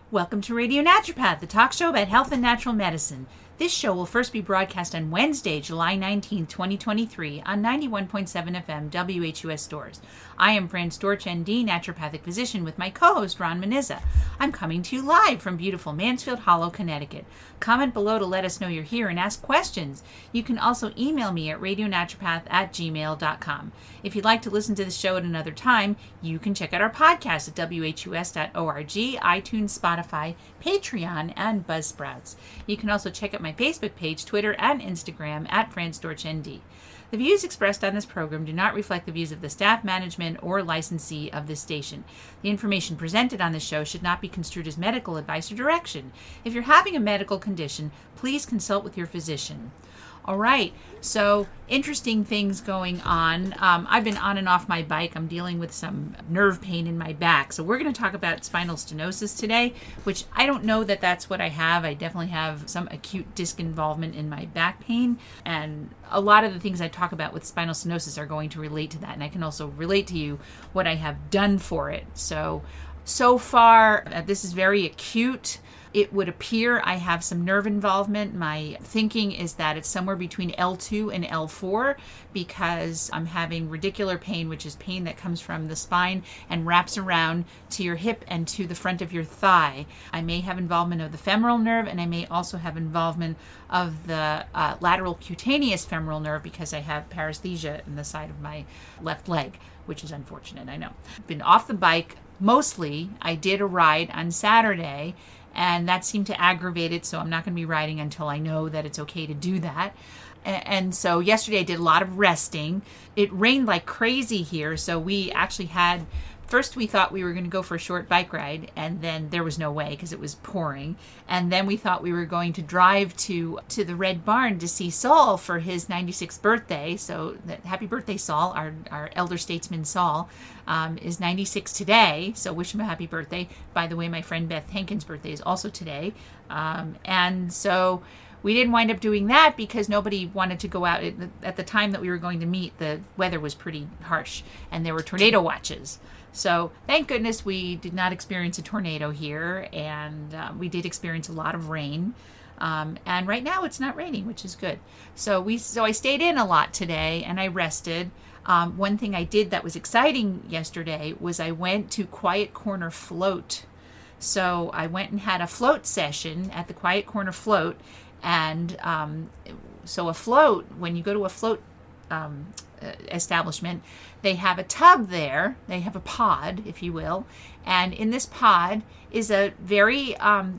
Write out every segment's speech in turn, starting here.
Welcome to Radio Naturopath, the talk show about health and natural medicine. This show will first be broadcast on Wednesday, July 19, 2023 on 91.7 FM WHUS Stores. I am Fran Storch, ND, naturopathic physician, with my co-host Ron Menizza. I'm coming to you live from beautiful Mansfield Hollow, Connecticut. Comment below to let us know you're here and ask questions. You can also email me at radionaturopath@gmail.com. If you'd like to listen to the show at another time, you can check out our podcast at whus.org, iTunes, Spotify, Patreon, and Buzzsprouts. You can also check out my Facebook page, Twitter, and Instagram at FranStorchND. The views expressed on this program do not reflect the views of the staff, management, or licensee of this station. The information presented on this show should not be construed as medical advice or direction. If you're having a medical condition, please consult with your physician. All right, so interesting things going on. I've been on and off my bike. I'm dealing with some nerve pain in my back. So we're going to talk about spinal stenosis today, which I don't know that that's what I have. I definitely have some acute disc involvement in my back pain. And a lot of the things I talk about with spinal stenosis are going to relate to that. And I can also relate to you what I have done for it. So far, this is very acute. It would appear I have some nerve involvement. My thinking is that it's somewhere between L2 and L4 because I'm having radicular pain, which is pain that comes from the spine and wraps around to your hip and to the front of your thigh. I may have involvement of the femoral nerve, and I may also have involvement of the lateral cutaneous femoral nerve because I have paresthesia in the side of my left leg, which is unfortunate, I know. I've been off the bike mostly. I did a ride on Saturday, and that seemed to aggravate it, so I'm not going to be riding until I know that it's okay to do that. And so yesterday I did a lot of resting. It rained like crazy here, so we actually had... First, we thought we were going to go for a short bike ride, and then there was no way because it was pouring. And then we thought we were going to drive to the Red Barn to see Saul for his 96th birthday. So happy birthday, Saul. Our elder statesman, Saul, is 96 today. So wish him a happy birthday. By the way, my friend Beth Hankins' birthday is also today. And so we didn't wind up doing that because nobody wanted to go out. At the time that we were going to meet, the weather was pretty harsh, and there were tornado watches. So thank goodness we did not experience a tornado here, and we did experience a lot of rain. And right now it's not raining, which is good. So I stayed in a lot today, and I rested. One thing I did that was exciting yesterday was I went to Quiet Corner Float. So I went and had a float session at the Quiet Corner Float, and so a float, when you go to a float establishment, they have a tub there. They have a pod, if you will, and in this pod is a very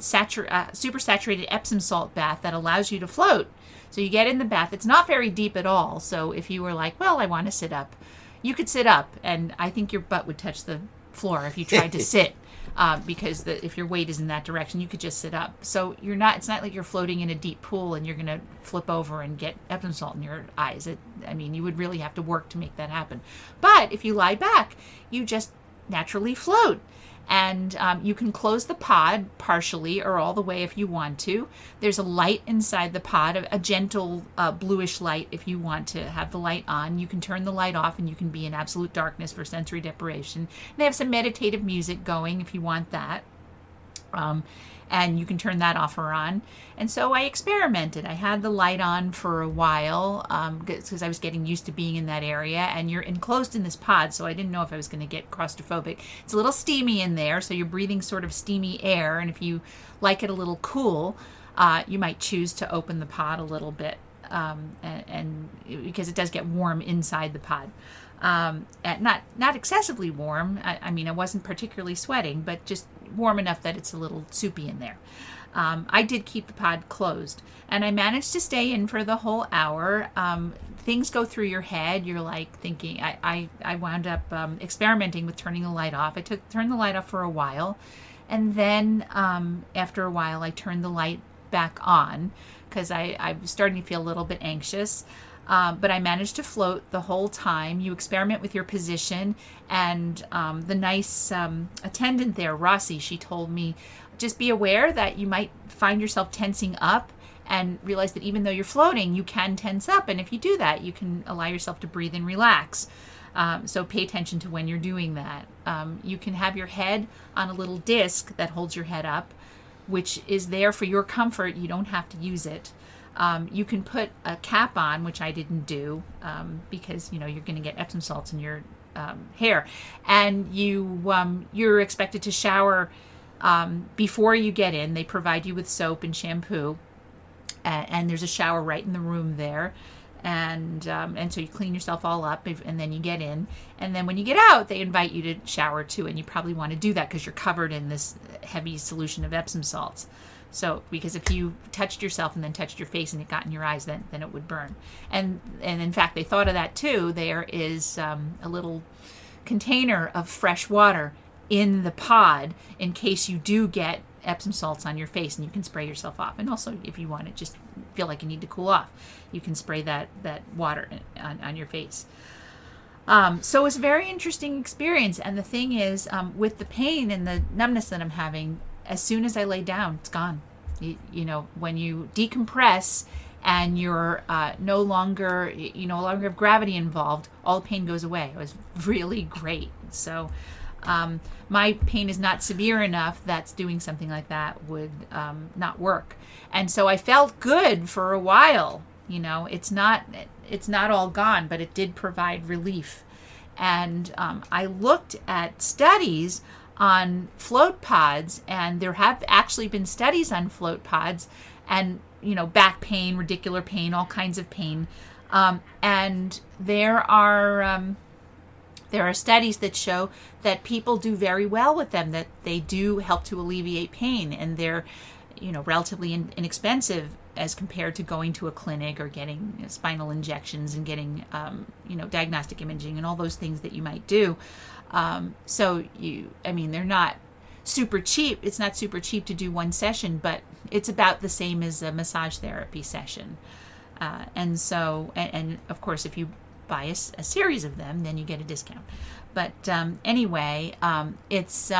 super saturated Epsom salt bath that allows you to float. So you get in the bath. It's not very deep at all. So if you were like, well, I want to sit up, you could sit up, and I think your butt would touch the floor if you tried to sit. Because if your weight is in that direction, you could just sit up. So it's not like you're floating in a deep pool and you're going to flip over and get Epsom salt in your eyes. You would really have to work to make that happen. But if you lie back, you just naturally float. And you can close the pod partially or all the way if you want to. There's a light inside the pod, a gentle bluish light if you want to have the light on. You can turn the light off and you can be in absolute darkness for sensory deprivation. And they have some meditative music going if you want that. And you can turn that off or on. And so I experimented. I had the light on for a while because I was getting used to being in that area. And you're enclosed in this pod, so I didn't know if I was going to get claustrophobic. It's a little steamy in there, so you're breathing sort of steamy air. And if you like it a little cool, you might choose to open the pod a little bit, and because it does get warm inside the pod. Not excessively warm. I wasn't particularly sweating, but just warm enough that it's a little soupy in there. I did keep the pod closed, and I managed to stay in for the whole hour. Things go through your head. You're like thinking, I wound up experimenting with turning the light off. Turned the light off for a while, and then after a while I turned the light back on because I was starting to feel a little bit anxious. But I managed to float the whole time. You experiment with your position, and the nice attendant there, Rossi, she told me, just be aware that you might find yourself tensing up and realize that even though you're floating, you can tense up. And if you do that, you can allow yourself to breathe and relax. So pay attention to when you're doing that. You can have your head on a little disc that holds your head up, which is there for your comfort. You don't have to use it. You can put a cap on, which I didn't do, because you're going to get Epsom salts in your hair, and you're expected to shower before you get in. They provide you with soap and shampoo, and there's a shower right in the room there. And so you clean yourself all up, and then you get in. And then when you get out, they invite you to shower too. And you probably want to do that because you're covered in this heavy solution of Epsom salts. So, because if you touched yourself and then touched your face and it got in your eyes, then it would burn. And in fact, they thought of that too. There is a little container of fresh water in the pod in case you do get Epsom salts on your face, and you can spray yourself off. And also, if you want to just feel like you need to cool off, you can spray that water on your face. So it's a very interesting experience. And the thing is, with the pain and the numbness that I'm having, as soon as I lay down, it's gone. When you decompress and you're no longer have gravity involved, all the pain goes away. It was really great. So my pain is not severe enough that doing something like that would not work. And so I felt good for a while. It's not all gone, but it did provide relief. And I looked at studies on float pods, and there have actually been studies on float pods, and back pain, radicular pain, all kinds of pain, and there are studies that show that people do very well with them, that they do help to alleviate pain, and they're relatively inexpensive as compared to going to a clinic or getting spinal injections and getting diagnostic imaging and all those things that you might do. They're not super cheap. It's not super cheap to do one session, but it's about the same as a massage therapy session. And of course, if you buy a series of them, then you get a discount. But anyway, it's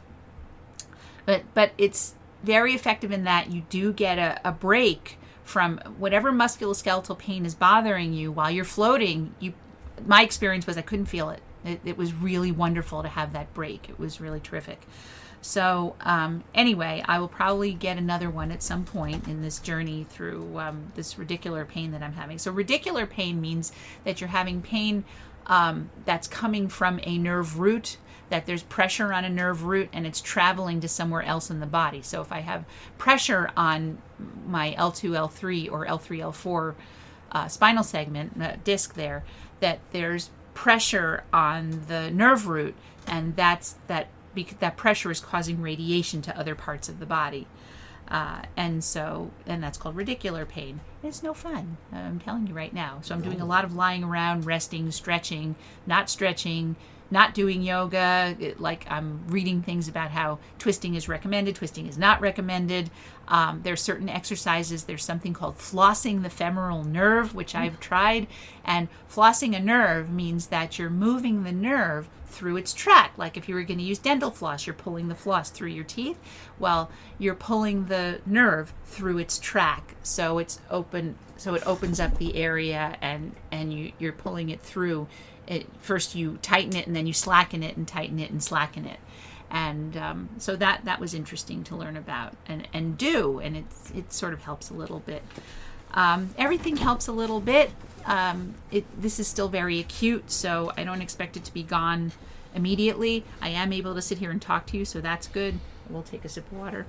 very effective in that you do get a break from whatever musculoskeletal pain is bothering you while you're floating. My experience was I couldn't feel it. It was really wonderful to have that break. It was really terrific. So anyway, I will probably get another one at some point in this journey through this radicular pain that I'm having. So radicular pain means that you're having pain that's coming from a nerve root, that there's pressure on a nerve root and it's traveling to somewhere else in the body. So if I have pressure on my L2, L3, or L3, L4 spinal segment, disc there, that there's pressure on the nerve root, and that pressure is causing radiation to other parts of the body. And that's called radicular pain. It's no fun, I'm telling you right now. So I'm doing a lot of lying around, resting, stretching, not doing yoga. Like I'm reading things about how twisting is recommended, twisting is not recommended. There are certain exercises. There's something called flossing the femoral nerve, which I've tried. And flossing a nerve means that you're moving the nerve through its tract. Like if you were going to use dental floss, you're pulling the floss through your teeth. Well, you're pulling the nerve through its tract, so it's open. So it opens up the area, and you're pulling it through. First you tighten it, and then you slacken it, and tighten it, and slacken it. And so that was interesting to learn about and do, and it sort of helps a little bit. Everything helps a little bit. This is still very acute, so I don't expect it to be gone immediately. I am able to sit here and talk to you, so that's good. We'll take a sip of water.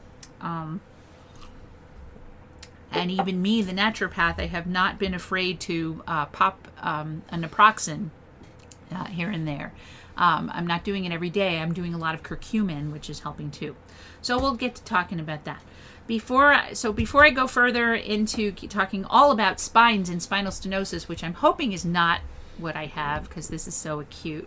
And even me, the naturopath, I have not been afraid to pop a naproxen here and there. I'm not doing it every day. I'm doing a lot of curcumin, which is helping too. So we'll get to talking about that. Before I go further into talking all about spines and spinal stenosis, which I'm hoping is not what I have because this is so acute.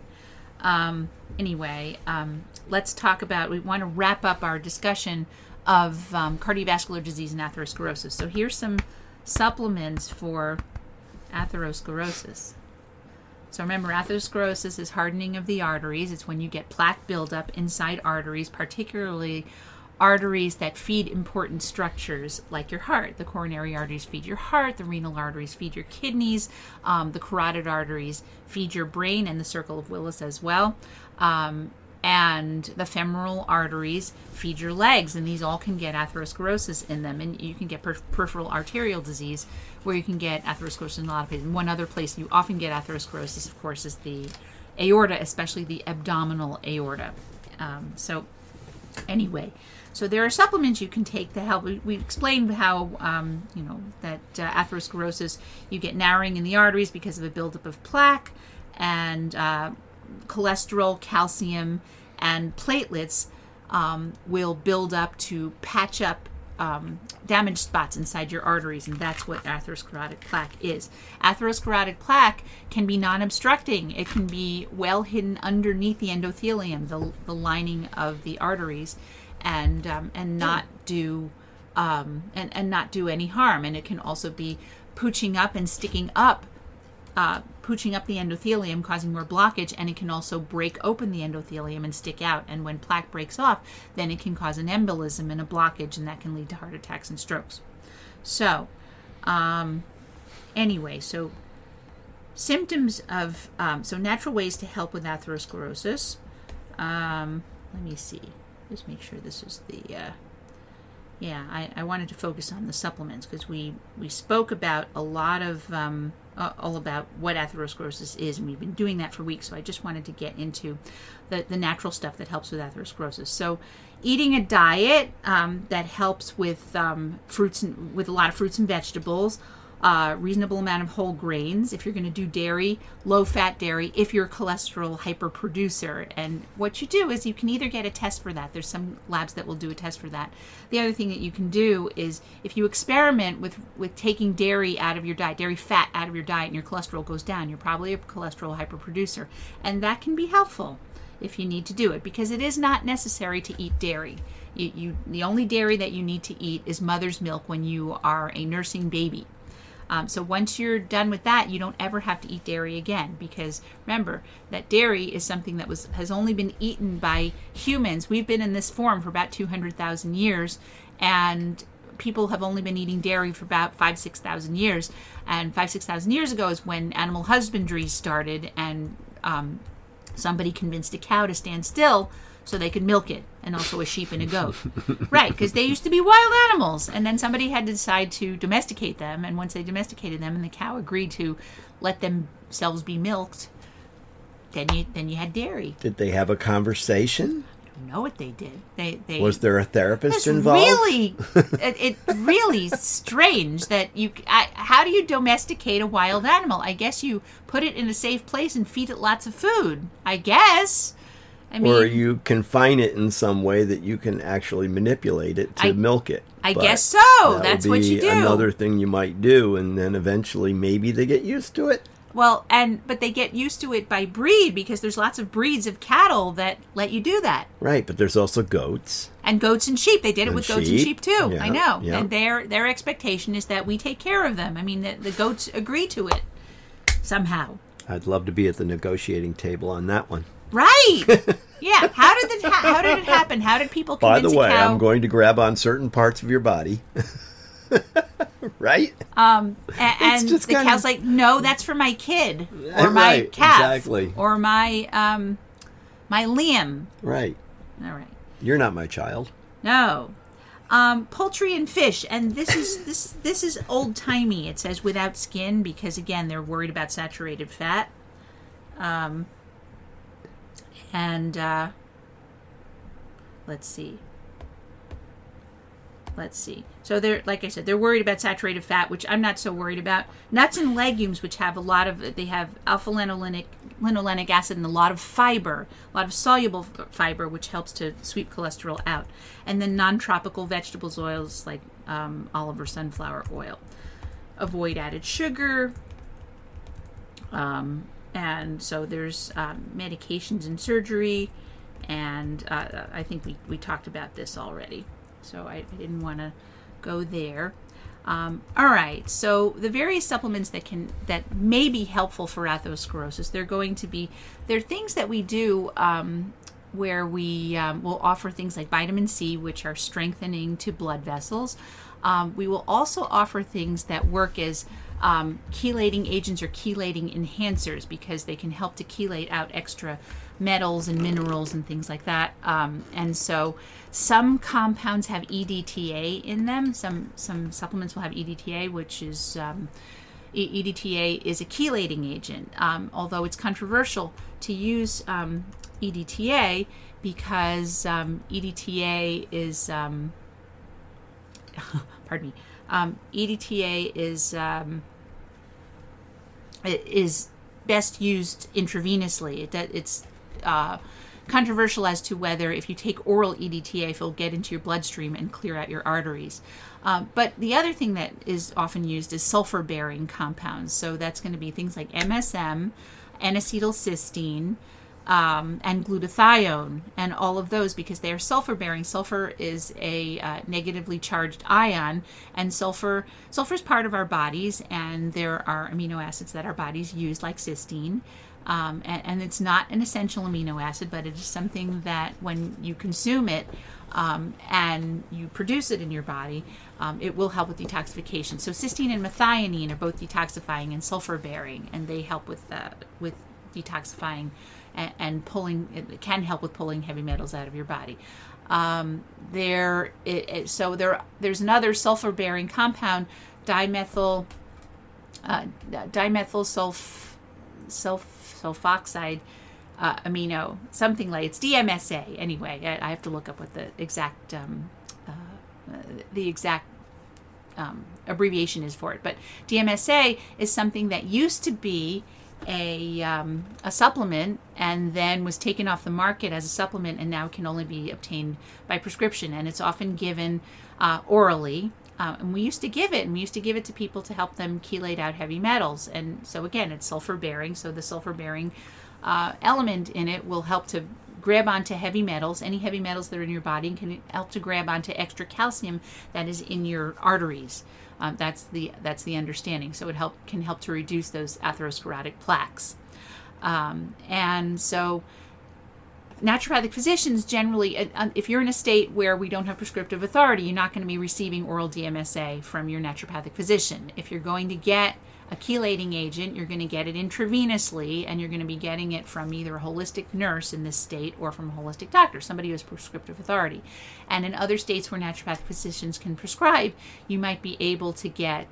Let's talk about, we want to wrap up our discussion of cardiovascular disease and atherosclerosis. So here's some supplements for atherosclerosis. So remember, atherosclerosis is hardening of the arteries. It's when you get plaque buildup inside arteries, particularly arteries that feed important structures like your heart. The coronary arteries feed your heart, the renal arteries feed your kidneys, the carotid arteries feed your brain and the circle of Willis as well. And the femoral arteries feed your legs, and these all can get atherosclerosis in them. And you can get peripheral arterial disease, where you can get atherosclerosis in a lot of places. One other place you often get atherosclerosis, of course, is the aorta, especially the abdominal aorta. Anyway, so there are supplements you can take to help. We explained how, that atherosclerosis, you get narrowing in the arteries because of a buildup of plaque, and cholesterol, calcium, and platelets will build up to patch up damaged spots inside your arteries, and that's what atherosclerotic plaque is. Atherosclerotic plaque can be non-obstructing. It can be well hidden underneath the endothelium, the lining of the arteries, and not do any harm. And it can also be pooching up and sticking up. Pooching up the endothelium, causing more blockage, and it can also break open the endothelium and stick out. And when plaque breaks off, then it can cause an embolism and a blockage, and that can lead to heart attacks and strokes. So, anyway, so symptoms of, so natural ways to help with atherosclerosis. Let me see. Just make sure this is the, I wanted to focus on the supplements because we spoke about a lot of, all about what atherosclerosis is, and we've been doing that for weeks, so I just wanted to get into the natural stuff that helps with atherosclerosis. So eating a diet that helps with with a lot of fruits and vegetables, reasonable amount of whole grains. If you're going to do dairy, low-fat dairy, if you're a cholesterol hyperproducer. And what you do is you can either get a test for that. There's some labs that will do a test for that. The other thing that you can do is if you experiment with taking dairy out of your diet, dairy fat out of your diet, and your cholesterol goes down, you're probably a cholesterol hyperproducer. And that can be helpful if you need to do it, because it is not necessary to eat dairy. The only dairy that you need to eat is mother's milk when you are a nursing baby. So once you're done with that, you don't ever have to eat dairy again, because remember that dairy is something that has only been eaten by humans. We've been in this form for about 200,000 years, and people have only been eating dairy for about 5,000-6,000 years. And 5,000-6,000 years ago is when animal husbandry started, and somebody convinced a cow to stand still so they could milk it, and also a sheep and a goat. Right, because they used to be wild animals, and then somebody had to decide to domesticate them, and once they domesticated them and the cow agreed to let themselves be milked, then you had dairy. Did they have a conversation? I don't know what they did. They Was there a therapist involved? It's really strange that how do you domesticate a wild animal? I guess you put it in a safe place and feed it lots of food, I guess. I mean, or you confine it in some way that you can actually manipulate it to milk it. I guess so. That's what you do. Another thing you might do, and then eventually maybe they get used to it. Well, but they get used to it by breed, because there's lots of breeds of cattle that let you do that. Right, but there's also goats. And goats and sheep. They did it with goats and sheep too. Yeah, I know. Yeah. And their expectation is that we take care of them. I mean, the goats agree to it somehow. I'd love to be at the negotiating table on that one. Right. Yeah. How did it happen? How did people convince By the way, a cow? I'm going to grab on certain parts of your body. Right? And the cow's like, no, that's for my kid, or my right, calf, exactly. or my Liam. Right. All right. You're not my child. No. Poultry and fish, and this is old timey. It says without skin, because again they're worried about saturated fat. Let's see. So they're, like I said, they're worried about saturated fat, which I'm not so worried about. Nuts and legumes, which have they have alpha-linolenic acid and a lot of fiber, a lot of soluble fiber, which helps to sweep cholesterol out. And then non-tropical vegetables oils like olive or sunflower oil. Avoid added sugar. And so there's medications and surgery, and I think we talked about this already, so I didn't want to go there. All right, so the various supplements that may be helpful for atherosclerosis, they're things that we do where we will offer things like vitamin C, which are strengthening to blood vessels. We will also offer things that work as chelating agents or chelating enhancers, because they can help to chelate out extra metals and minerals and things like that. And so some compounds have EDTA in them. Some supplements will have EDTA, which is EDTA is a chelating agent, although it's controversial to use EDTA because EDTA is pardon me. EDTA is best used intravenously. It's controversial as to whether, if you take oral EDTA, if it'll get into your bloodstream and clear out your arteries. But the other thing that is often used is sulfur-bearing compounds. So that's going to be things like MSM, N-acetylcysteine, and glutathione, and all of those, because they are sulfur-bearing. Sulfur is a negatively charged ion, and sulfur is part of our bodies, and there are amino acids that our bodies use, like cysteine. And it's not an essential amino acid, but it is something that when you consume it and you produce it in your body, it will help with detoxification. So cysteine and methionine are both detoxifying and sulfur-bearing, and they help with detoxifying and pulling. It can help with pulling heavy metals out of your body. There's another sulfur-bearing compound, dimethyl sulfoxide amino, something like, it's DMSA. Anyway, I have to look up what the exact abbreviation is for it. But DMSA is something that used to be a supplement, and then was taken off the market as a supplement, and now can only be obtained by prescription, and it's often given orally. And we used to give it to people to help them chelate out heavy metals. And so again, it's sulfur-bearing, so the sulfur-bearing element in it will help to grab onto heavy metals, any heavy metals that are in your body, and can help to grab onto extra calcium that is in your arteries. That's the understanding. So it can help to reduce those atherosclerotic plaques. And so naturopathic physicians generally, if you're in a state where we don't have prescriptive authority, you're not going to be receiving oral DMSA from your naturopathic physician. If you're going to get a chelating agent, you're going to get it intravenously, and you're going to be getting it from either a holistic nurse in this state or from a holistic doctor, somebody who has prescriptive authority. And in other states where naturopathic physicians can prescribe, you might be able to get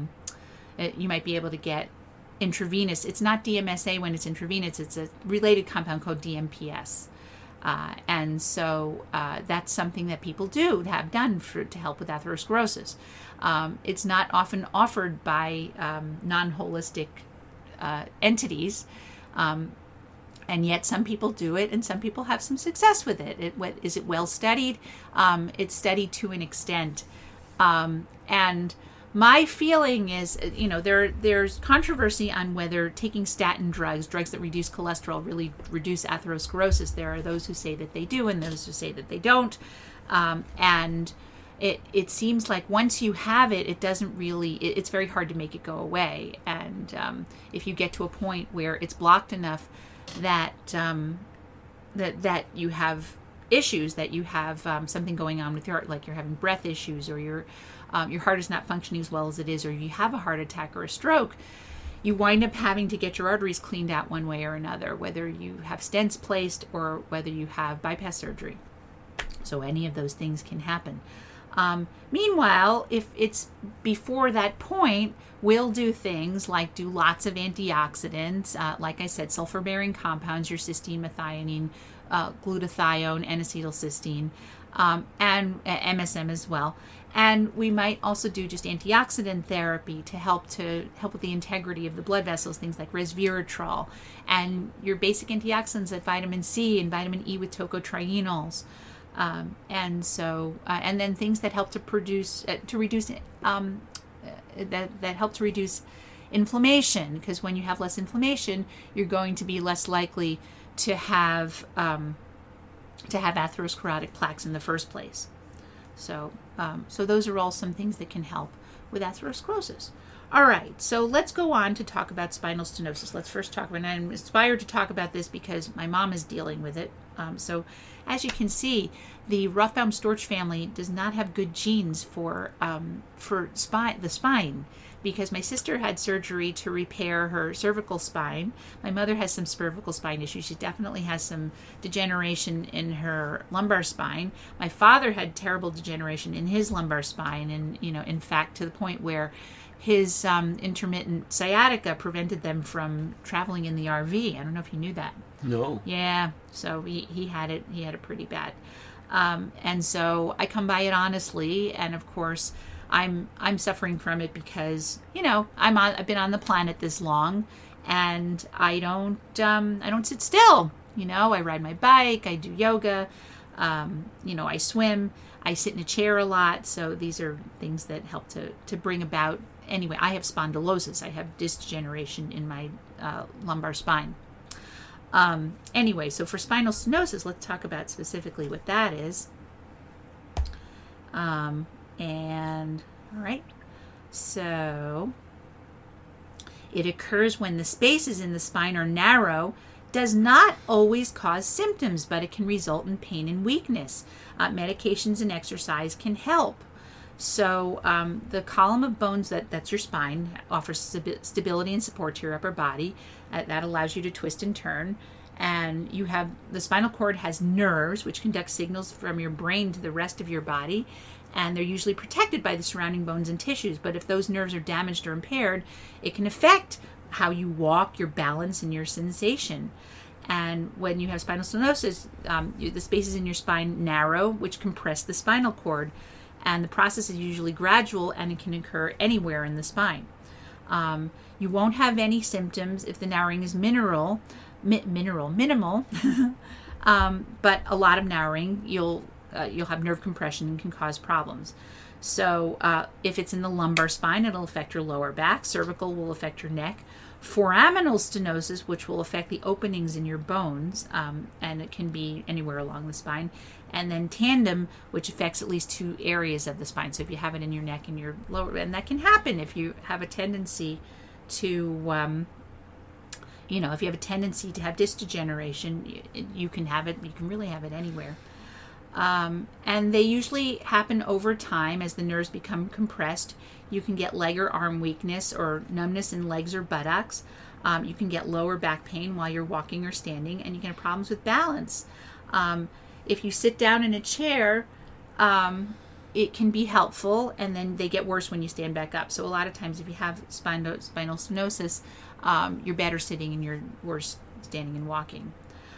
intravenous. It's not DMSA when it's intravenous. It's a related compound called DMPS. And so that's something that people have done to help with atherosclerosis. It's not often offered by non-holistic entities, and yet some people do it, and some people have some success with it. Is it well studied? It's studied to an extent. And my feeling is, there's controversy on whether taking statin drugs that reduce cholesterol, really reduce atherosclerosis. There are those who say that they do, and those who say that they don't. And it seems like once you have it, it doesn't really, it's very hard to make it go away. And if you get to a point where it's blocked enough that that you have issues, that you have something going on with your heart, like you're having breath issues, or your heart is not functioning as well as it is, or you have a heart attack or a stroke, you wind up having to get your arteries cleaned out one way or another, whether you have stents placed or whether you have bypass surgery. So any of those things can happen. Meanwhile, if it's before that point, we'll do things like do lots of antioxidants, like I said, sulfur-bearing compounds, your cysteine, methionine, glutathione, N-acetylcysteine, and MSM as well. And we might also do just antioxidant therapy to help with the integrity of the blood vessels, things like resveratrol, and your basic antioxidants like vitamin C and vitamin E with tocotrienols. And then things that help to reduce inflammation, because when you have less inflammation, you're going to be less likely to have atherosclerotic plaques in the first place. So those are all some things that can help with atherosclerosis. All right, so let's go on to talk about spinal stenosis. Let's first talk about, and I'm inspired to talk about this because my mom is dealing with it. So as you can see, the Rothbaum-Storch family does not have good genes for the spine, because my sister had surgery to repair her cervical spine. My mother has some cervical spine issues. She definitely has some degeneration in her lumbar spine. My father had terrible degeneration in his lumbar spine, and in fact, to the point where his intermittent sciatica prevented them from traveling in the RV. I don't know if you knew that. No. Yeah, so he had it pretty bad. And so I come by it honestly, and of course I'm suffering from it because I've been on the planet this long, and I don't sit still. I ride my bike, I do yoga, I swim, I sit in a chair a lot. So these are things that help to bring about. Anyway, I have spondylosis. I have disc degeneration in my lumbar spine. Anyway, so for spinal stenosis, let's talk about specifically what that is. And all right, so it occurs when the spaces in the spine are narrow, does not always cause symptoms, but it can result in pain and weakness. Medications and exercise can help. So the column of bones that's your spine offers stability and support to your upper body. That allows you to twist and turn. And the spinal cord has nerves which conduct signals from your brain to the rest of your body, and they're usually protected by the surrounding bones and tissues. But if those nerves are damaged or impaired, it can affect how you walk, your balance, and your sensation. And when you have spinal stenosis, the spaces in your spine narrow, which compress the spinal cord. And the process is usually gradual, and it can occur anywhere in the spine. You won't have any symptoms if the narrowing is minimal. But a lot of narrowing, you'll have nerve compression and can cause problems. So if it's in the lumbar spine, it'll affect your lower back. Cervical will affect your neck. Foraminal stenosis, which will affect the openings in your bones, and it can be anywhere along the spine. And then tandem, which affects at least two areas of the spine. So if you have it in your neck and your lower, and that can happen if you have a tendency to, if you have a tendency to have disc degeneration, you can have it. You can really have it anywhere. And they usually happen over time as the nerves become compressed. You can get leg or arm weakness or numbness in legs or buttocks. You can get lower back pain while you're walking or standing, and you can have problems with balance. If you sit down in a chair, it can be helpful, and then they get worse when you stand back up. So a lot of times if you have spinal stenosis, you're better sitting and you're worse standing and walking.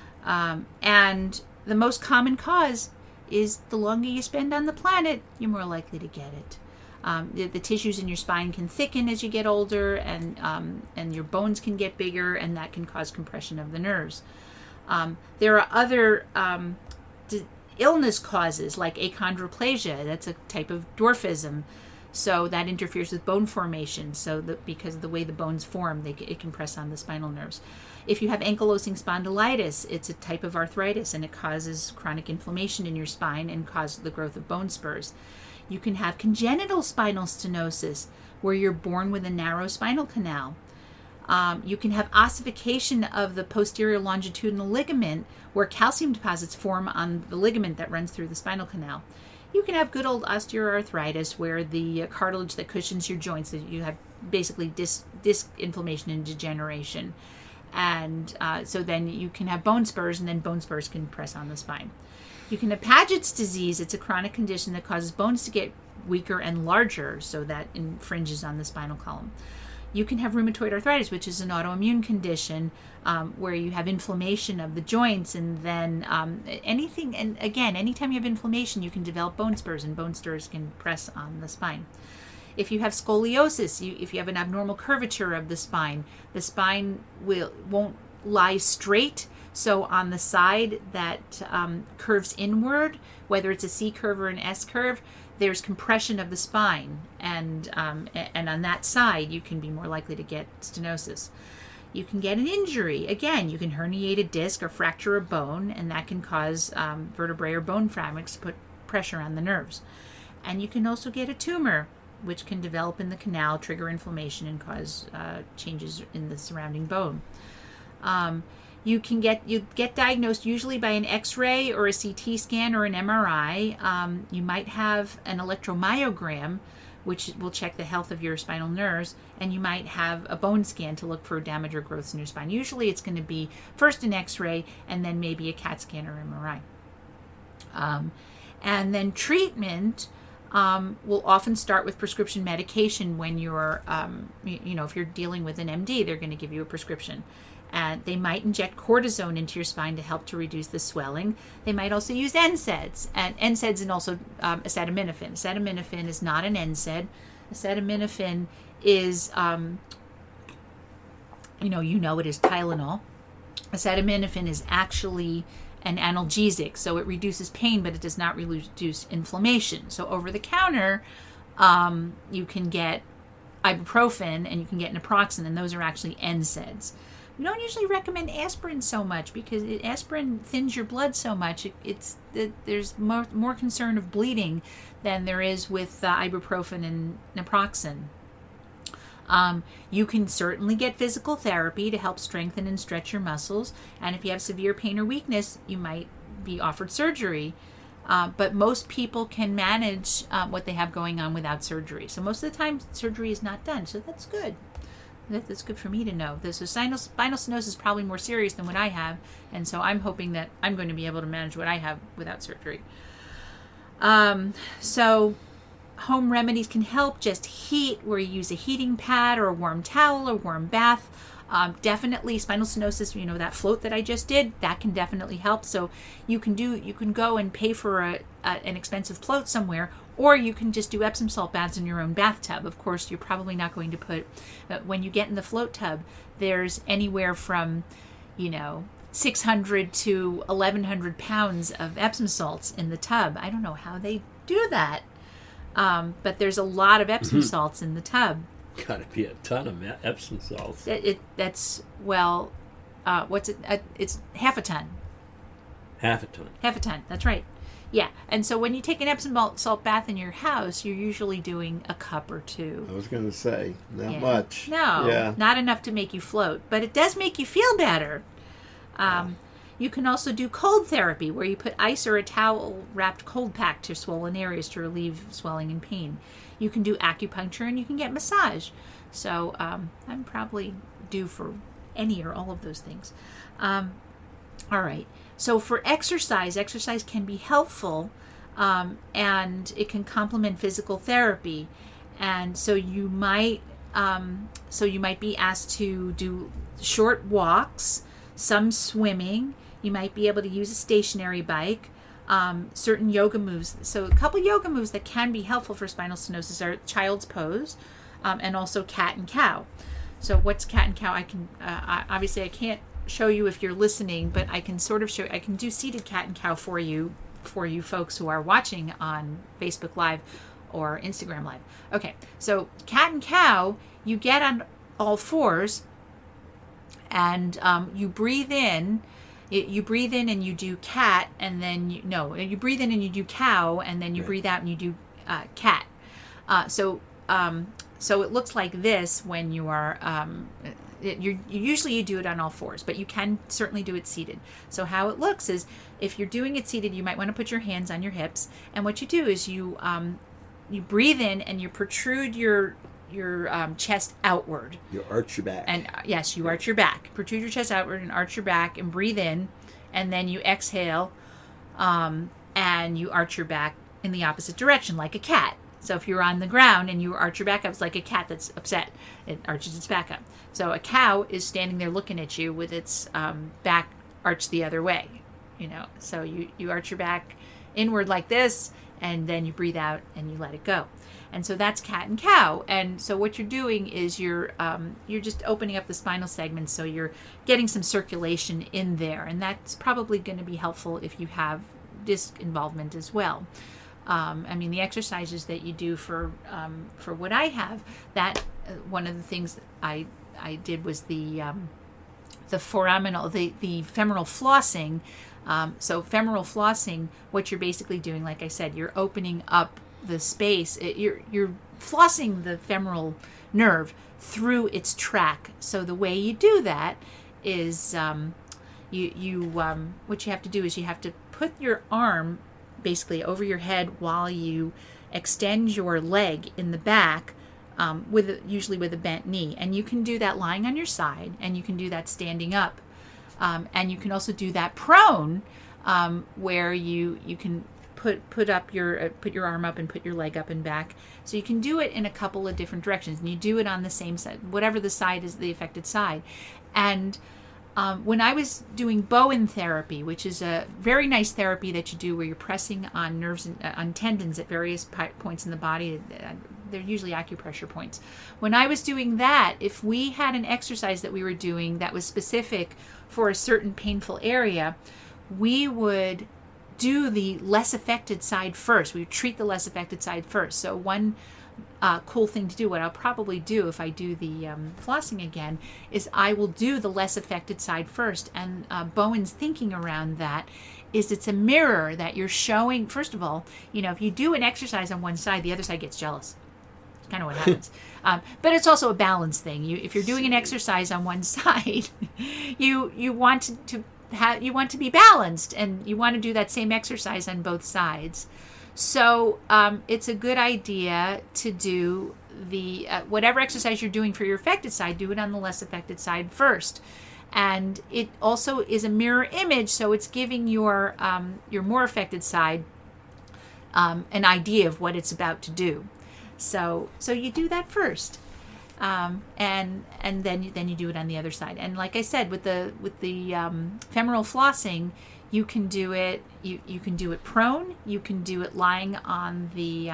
And the most common cause is the longer you spend on the planet, you're more likely to get it. The tissues in your spine can thicken as you get older, and your bones can get bigger, and that can cause compression of the nerves. There are other illness causes like achondroplasia. That's a type of dwarfism. So that interferes with bone formation. So because of the way the bones form, it can press on the spinal nerves. If you have ankylosing spondylitis, it's a type of arthritis, and it causes chronic inflammation in your spine and causes the growth of bone spurs. You can have congenital spinal stenosis, where you're born with a narrow spinal canal. You can have ossification of the posterior longitudinal ligament, where calcium deposits form on the ligament that runs through the spinal canal. You can have good old osteoarthritis, where the cartilage that cushions your joints, that you have basically disc inflammation and degeneration. And so then you can have bone spurs, and then bone spurs can press on the spine. You can have Paget's disease. It's a chronic condition that causes bones to get weaker and larger, so that infringes on the spinal column. You can have rheumatoid arthritis, which is an autoimmune condition where you have inflammation of the joints, and then anything. And again, anytime you have inflammation, you can develop bone spurs, and bone spurs can press on the spine. If you have scoliosis, if you have an abnormal curvature of the spine won't lie straight. So on the side that curves inward, whether it's a C curve or an S curve, there's compression of the spine, and on that side you can be more likely to get stenosis. You can get an injury. Again, you can herniate a disc or fracture a bone, and that can cause vertebrae or bone fragments to put pressure on the nerves. And you can also get a tumor, which can develop in the canal, trigger inflammation, and cause changes in the surrounding bone. You get diagnosed usually by an X-ray or a CT scan or an MRI. You might have an electromyogram, which will check the health of your spinal nerves, and you might have a bone scan to look for damage or growths in your spine. Usually it's going to be first an X-ray and then maybe a CAT scan or MRI. And then treatment will often start with prescription medication when you're, if you're dealing with an MD, they're going to give you a prescription. And they might inject cortisone into your spine to help to reduce the swelling. They might also use NSAIDs, and also acetaminophen. Acetaminophen is not an NSAID. Acetaminophen is, it is Tylenol. Acetaminophen is actually an analgesic, so it reduces pain, but it does not reduce inflammation. So over the counter, you can get ibuprofen and you can get naproxen, and those are actually NSAIDs. We don't usually recommend aspirin so much because aspirin thins your blood so much. There's more concern of bleeding than there is with ibuprofen and naproxen. You can certainly get physical therapy to help strengthen and stretch your muscles. And if you have severe pain or weakness, you might be offered surgery. But most people can manage what they have going on without surgery. So most of the time, surgery is not done. So that's good. That's good for me to know. So spinal stenosis is probably more serious than what I have. And so I'm hoping that I'm going to be able to manage what I have without surgery. So home remedies can help. Just heat, where you use a heating pad or a warm towel or warm bath. Definitely spinal stenosis, that float that I just did, that can definitely help. So you can go and pay for an expensive float somewhere, or you can just do Epsom salt baths in your own bathtub. Of course, you're probably not going to put, when you get in the float tub, there's anywhere from, 600 to 1,100 pounds of Epsom salts in the tub. I don't know how they do that. But there's a lot of Epsom salts in the tub. Got to be a ton of Epsom salts. What's it? It's half a ton. Half a ton. Half a ton. That's right. Yeah. And so when you take an Epsom salt bath in your house, you're usually doing a cup or two. I was going to say, not much. No, not enough to make you float, but it does make you feel better. You can also do cold therapy, where you put ice or a towel-wrapped cold pack to swollen areas to relieve swelling and pain. You can do acupuncture, and you can get massage. So I'm probably due for any or all of those things. All right. So for exercise can be helpful, and it can complement physical therapy. And so you might be asked to do short walks, some swimming. You might be able to use a stationary bike, certain yoga moves. So a couple yoga moves that can be helpful for spinal stenosis are child's pose, and also cat and cow. So what's cat and cow? I can obviously I can't show you if you're listening, but I can sort of show. I can do seated cat and cow for you folks who are watching on Facebook Live or Instagram Live. Okay, so cat and cow, you get on all fours, and you breathe in. You breathe in and you do cat, and then you breathe in and you do cow, and then you breathe out and you do cat. So it looks like this when you are. Usually you do it on all fours, but you can certainly do it seated. So how it looks is, if you're doing it seated, you might want to put your hands on your hips, and what you do is you breathe in and you protrude your chest outward. You arch your back. And yes, you arch your back. Protrude your chest outward and arch your back and breathe in, and then you exhale, and you arch your back in the opposite direction like a cat. So if you're on the ground and you arch your back up, it's like a cat that's upset. It arches its back up. So a cow is standing there looking at you with its back arched the other way. So you arch your back inward like this, and then you breathe out and you let it go. And so that's cat and cow. And so what you're doing is you're just opening up the spinal segments, so you're getting some circulation in there, and that's probably going to be helpful if you have disc involvement as well. The exercises that you do for what I have, that one of the things that I did was the foraminal, the femoral flossing. So femoral flossing, what you're basically doing, like I said, you're opening up the space. You're flossing the femoral nerve through its track. So the way you do that is what you have to do is you have to put your arm basically over your head while you extend your leg in the back, usually with a bent knee. And you can do that lying on your side, and you can do that standing up, and you can also do that prone, where you can put your arm up and put your leg up and back. So you can do it in a couple of different directions, and you do it on the same side, whatever the side is, the affected side. And when I was doing Bowen therapy, which is a very nice therapy that you do where you're pressing on nerves and on tendons at various points in the body, they're usually acupressure points. When I was doing that, if we had an exercise that we were doing that was specific for a certain painful area, we would do the less affected side first. We would treat the less affected side first. So one cool thing to do, what I'll probably do if I do the flossing again, is I will do the less affected side first. And Bowen's thinking around that is it's a mirror that you're showing. First of all, if you do an exercise on one side, the other side gets jealous. It's kind of what happens. But it's also a balance thing. If you're doing an exercise on one side, you want to be balanced, and you want to do that same exercise on both sides. So it's a good idea to do the whatever exercise you're doing for your affected side, do it on the less affected side first. And it also is a mirror image, so it's giving your more affected side an idea of what it's about to do. So you do that first, and then you do it on the other side. And like I said, with the femoral flossing, you can do it. You can do it prone. You can do it lying on the.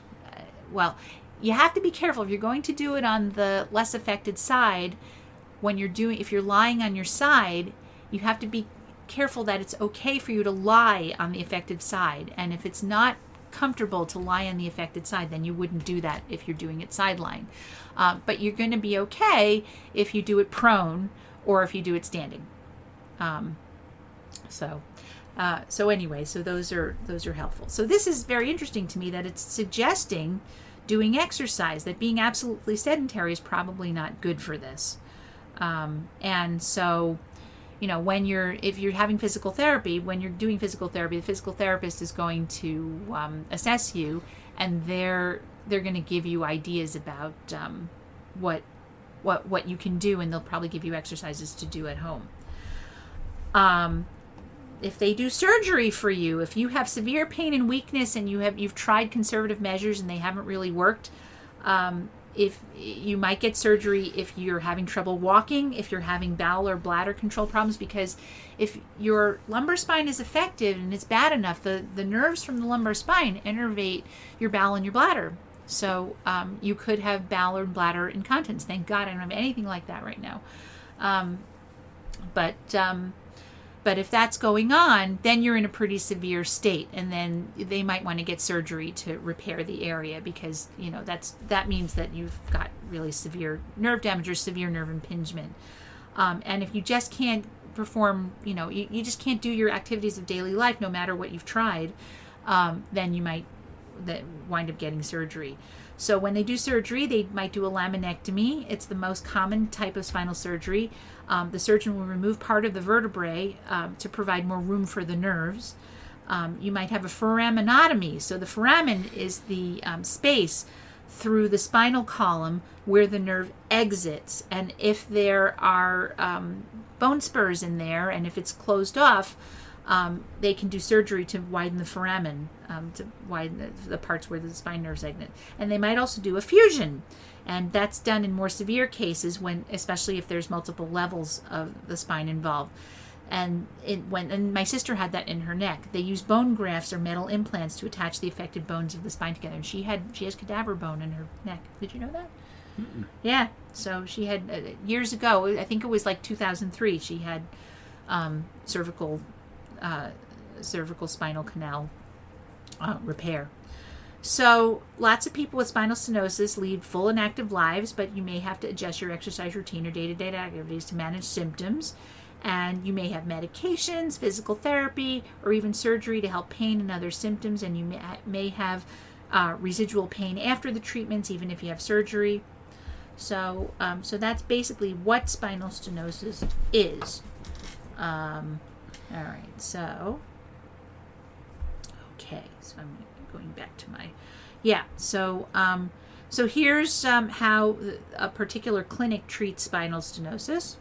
You have to be careful if you're going to do it on the less affected side. If you're lying on your side, you have to be careful that it's okay for you to lie on the affected side. And if it's not comfortable to lie on the affected side, then you wouldn't do that if you're doing it side lying. But you're going to be okay if you do it prone or if you do it standing. So anyway, so those are helpful. So this is very interesting to me that it's suggesting doing exercise, that being absolutely sedentary is probably not good for this. And so, if you're having physical therapy, when you're doing physical therapy, the physical therapist is going to assess you, and they're going to give you ideas about what you can do, and they'll probably give you exercises to do at home. If they do surgery for you, if you have severe pain and weakness and you've tried conservative measures and they haven't really worked, if you might get surgery if you're having trouble walking, if you're having bowel or bladder control problems, because if your lumbar spine is affected and it's bad enough, the nerves from the lumbar spine innervate your bowel and your bladder. So you could have bowel or bladder incontinence. Thank God I don't have anything like that right now. But if that's going on, then you're in a pretty severe state, and then they might want to get surgery to repair the area, because that means that you've got really severe nerve damage or severe nerve impingement. And if you just can't perform, you just can't do your activities of daily life, no matter what you've tried, then you might wind up getting surgery. So when they do surgery, they might do a laminectomy. It's the most common type of spinal surgery. The surgeon will remove part of the vertebrae to provide more room for the nerves. You might have a foraminotomy. So the foramen is the space through the spinal column where the nerve exits. And if there are bone spurs in there, and if it's closed off, they can do surgery to widen the foramen, to widen the parts where the spine nerves exit. And they might also do a fusion. And that's done in more severe cases, especially if there's multiple levels of the spine involved. And my sister had that in her neck. They use bone grafts or metal implants to attach the affected bones of the spine together. And she has cadaver bone in her neck. Did you know that? Mm-mm. Yeah. So she had years ago. I think it was like 2003. She had cervical spinal canal repair. So lots of people with spinal stenosis lead full and active lives, but you may have to adjust your exercise routine or day-to-day activities to manage symptoms. And you may have medications, physical therapy, or even surgery to help pain and other symptoms. And you may have residual pain after the treatments, even if you have surgery. So that's basically what spinal stenosis is. All right, so I'm going back to my so here's how a particular clinic treats spinal stenosis.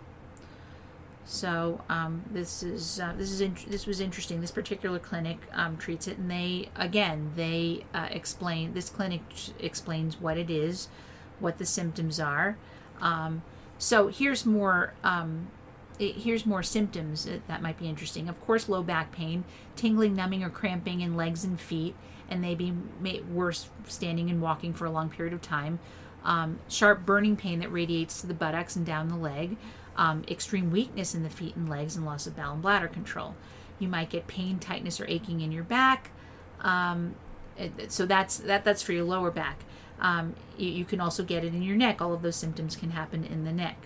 So this was interesting. This particular clinic treats it, and they explain. This clinic explains what it is, what the symptoms are. So here's more symptoms that might be interesting. Of course, low back pain, tingling, numbing, or cramping in legs and feet, and they be worse standing and walking for a long period of time. Sharp burning pain that radiates to the buttocks and down the leg. Extreme weakness in the feet and legs, and loss of bowel and bladder control. You might get pain, tightness, or aching in your back. So that's for your lower back. You can also get it in your neck. All of those symptoms can happen in the neck.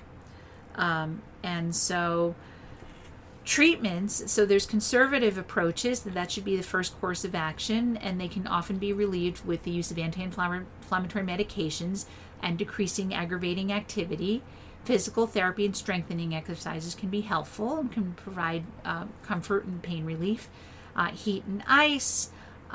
And so treatments, so there's conservative approaches. That should be the first course of action, and they can often be relieved with the use of anti-inflammatory medications and decreasing aggravating activity. Physical therapy and strengthening exercises can be helpful and can provide comfort and pain relief. Heat and ice,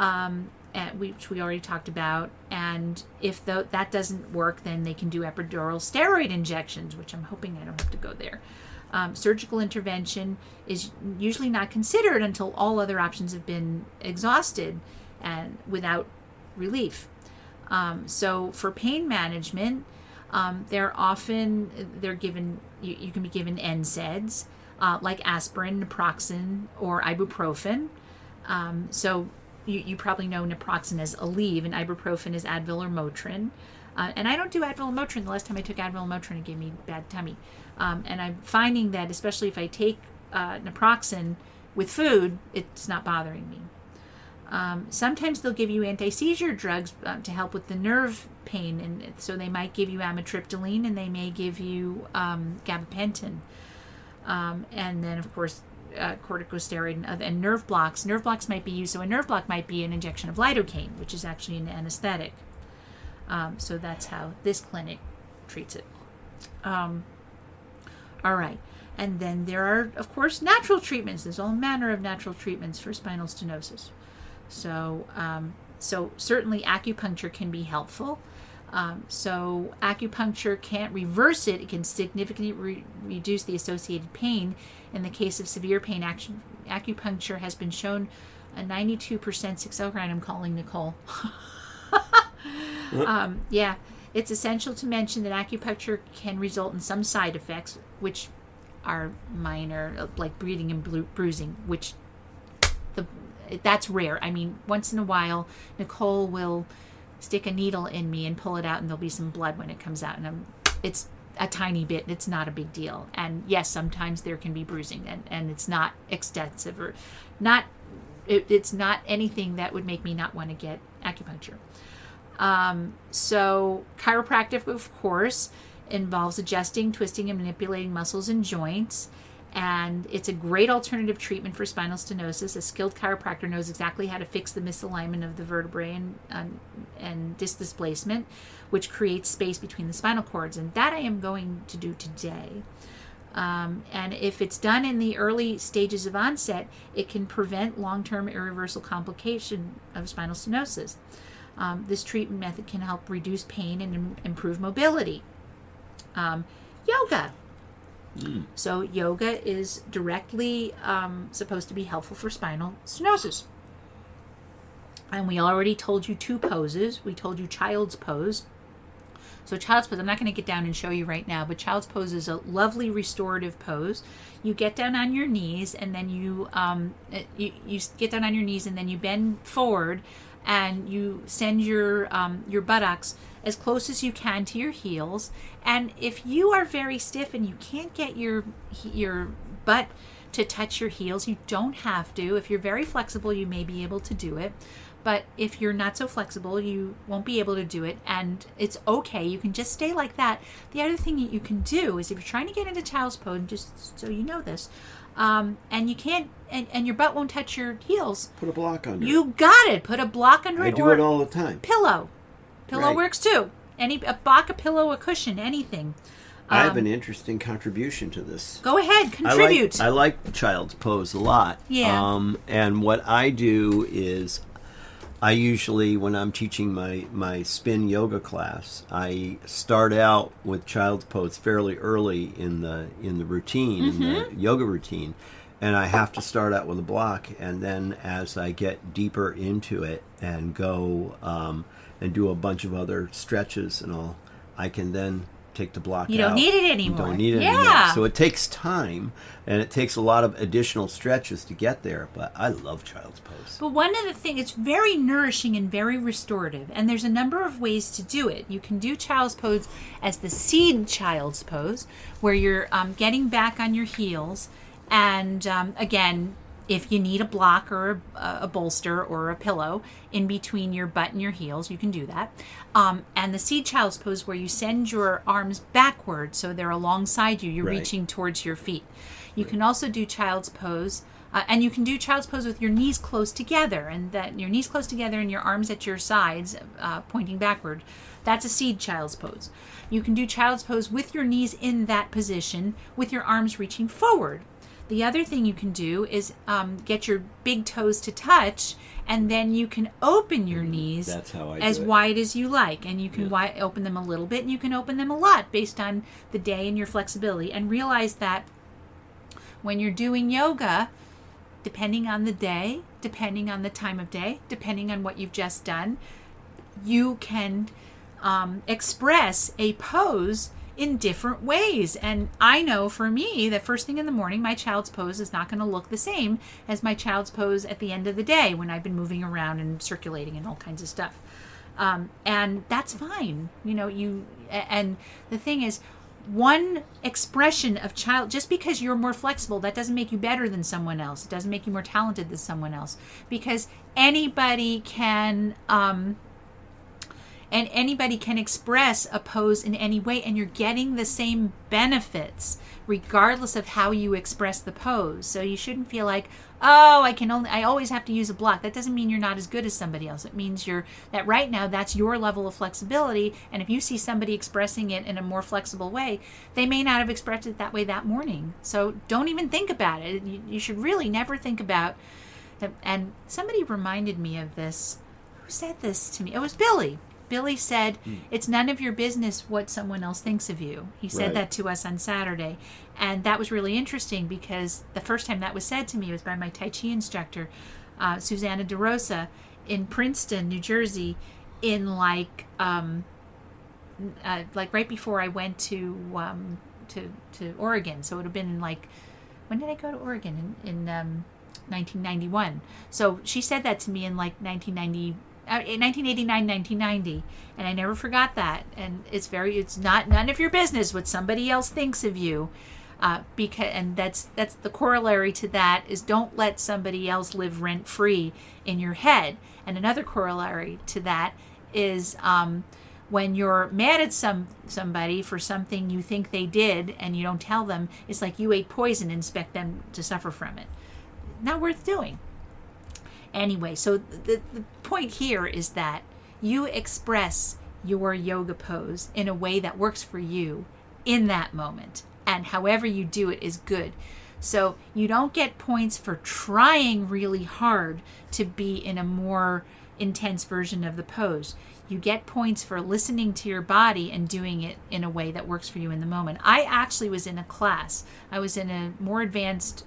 which we already talked about. And if that doesn't work, then they can do epidural steroid injections, which I'm hoping I don't have to go there. Surgical intervention is usually not considered until all other options have been exhausted and without relief. So for pain management, they're given, you can be given NSAIDs, like aspirin, naproxen, or ibuprofen. So you probably know naproxen as Aleve, and ibuprofen is Advil or Motrin. And I don't do Advil or Motrin. The last time I took Advil or Motrin, it gave me bad tummy. And I'm finding that, especially if I take naproxen with food, it's not bothering me. Sometimes they'll give you anti-seizure drugs to help with the nerve pain, and so they might give you amitriptyline, and they may give you gabapentin, and then of course corticosteroid and nerve blocks. Nerve blocks might be used. So a nerve block might be an injection of lidocaine, which is actually an anesthetic. So that's how this clinic treats it. All right. And then there are, of course, natural treatments. There's all manner of natural treatments for spinal stenosis. So certainly acupuncture can be helpful. So acupuncture can't reverse it. It can significantly reduce the associated pain. In the case of severe pain, acupuncture has been shown a 92% success rate. I'm calling Nicole. It's essential to mention that acupuncture can result in some side effects, which are minor, like bleeding and bruising, which that's rare. I mean, once in a while, Nicole will stick a needle in me and pull it out, and there'll be some blood when it comes out, and it's a tiny bit. It's not a big deal. And yes, sometimes there can be bruising, and it's not extensive or not. It's not anything that would make me not want to get acupuncture. So chiropractic, of course, involves adjusting, twisting, and manipulating muscles and joints. And it's a great alternative treatment for spinal stenosis. A skilled chiropractor knows exactly how to fix the misalignment of the vertebrae and disc displacement, which creates space between the spinal cords. And that I am going to do today. And if it's done in the early stages of onset, it can prevent long-term irreversible complication of spinal stenosis. This treatment method can help reduce pain and improve mobility. Yoga. So yoga is directly supposed to be helpful for spinal stenosis. And we already told you two poses. We told you child's pose. So child's pose, I'm not going to get down and show you right now, but child's pose is a lovely restorative pose. You get down on your knees, and then you get down on your knees, and then you bend forward, and you send your buttocks as close as you can to your heels. And if you are very stiff and you can't get your butt to touch your heels, you don't have to. If you're very flexible, you may be able to do it. But if you're not so flexible, you won't be able to do it, and it's okay. You can just stay like that. The other thing that you can do is, if you're trying to get into child's pose, just so you know this, and you can't, and your butt won't touch your heels, put a block under it. You got it. Put a block under it. I do it all the time. Pillow Right. works too. A block, a pillow, a cushion, anything. I have an interesting contribution to this. Go ahead, contribute. I like child's pose a lot. Yeah. And what I do is, I usually, when I'm teaching my spin yoga class, I start out with child's pose fairly early in the routine, in the yoga routine, and I have to start out with a block, and then as I get deeper into it and go and do a bunch of other stretches and all, I can then take the block out. You don't need it anymore. You don't need it anymore. So it takes time, and it takes a lot of additional stretches to get there, but I love child's pose. But one of the things, it's very nourishing and very restorative, and there's a number of ways to do it. You can do child's pose as the seed child's pose, where you're getting back on your heels, and again, if you need a block or a bolster or a pillow in between your butt and your heels, you can do that. And the seed child's pose, where you send your arms backward so they're alongside you. You're reaching towards your feet. You can also do child's pose, and you can do child's pose with your knees close together, and that your knees close together and your arms at your sides, pointing backward. That's a seed child's pose. You can do child's pose with your knees in that position, with your arms reaching forward. The other thing you can do is get your big toes to touch, and then you can open your knees as wide as you like. And you can open them a little bit, and you can open them a lot based on the day and your flexibility. And realize that when you're doing yoga, depending on the day, depending on the time of day, depending on what you've just done, you can express a pose in different ways. And I know for me that first thing in the morning, my child's pose is not going to look the same as my child's pose at the end of the day when I've been moving around and circulating and all kinds of stuff. And that's fine. And the thing is, one expression of child, just because you're more flexible, that doesn't make you better than someone else. It doesn't make you more talented than someone else, because anybody can express a pose in any way, and you're getting the same benefits regardless of how you express the pose. So you shouldn't feel like, oh, I always have to use a block. That doesn't mean you're not as good as somebody else. It means that right now that's your level of flexibility, and if you see somebody expressing it in a more flexible way, they may not have expressed it that way that morning. So don't even think about it. You should really never think about it. And somebody reminded me of this. Who said this to me? It was Billy. Billy said, it's none of your business what someone else thinks of you. He said that to us on Saturday. And that was really interesting, because the first time that was said to me was by my Tai Chi instructor, Susanna DeRosa, in Princeton, New Jersey, in like right before I went to Oregon. So it would have been when did I go to Oregon? In 1991. So she said that to me in 1989, 1990, and I never forgot that. And it's none of your business what somebody else thinks of you, and that's the corollary to that is don't let somebody else live rent free in your head. And another corollary to that is when you're mad at somebody for something you think they did and you don't tell them, it's like you ate poison and expect them to suffer from it. Not worth doing. Anyway, so the point here is that you express your yoga pose in a way that works for you in that moment. And however you do it is good. So you don't get points for trying really hard to be in a more intense version of the pose. You get points for listening to your body and doing it in a way that works for you in the moment. I actually was in a class. I was in a more advanced,